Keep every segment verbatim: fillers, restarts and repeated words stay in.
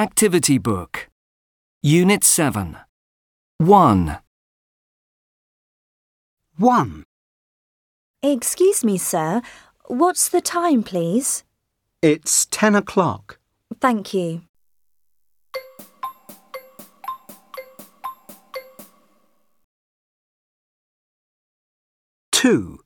Activity Book. Unit seven. one. One. Excuse me, sir. What's the time, please? It's ten o'clock. Thank you. Two.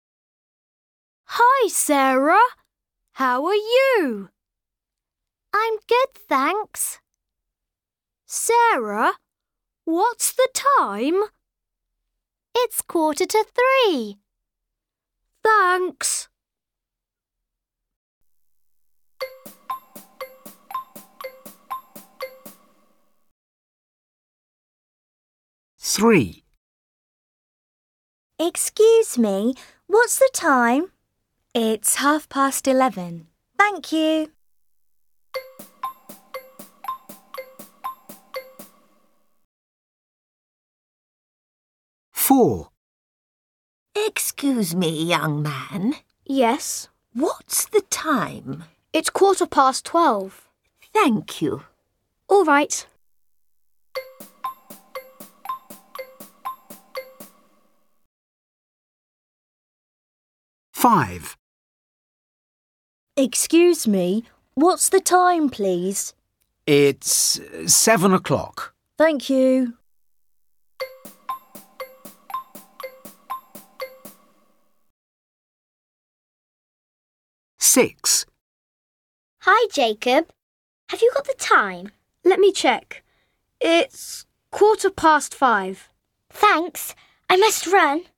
Hi, Sarah. How are you? I'm good, thanks. Sarah, what's the time? It's quarter to three. Thanks. Three. Excuse me, what's the time? It's half past eleven. Thank you. Four. Excuse me, young man. Yes, What's the time? it's quarter past twelve. Thank you. All right. Five. Excuse me, what's the time, please? It's seven o'clock. Thank you. Six. Hi, Jacob. Have you got the time? Let me check. It's quarter past five. Thanks. I must run.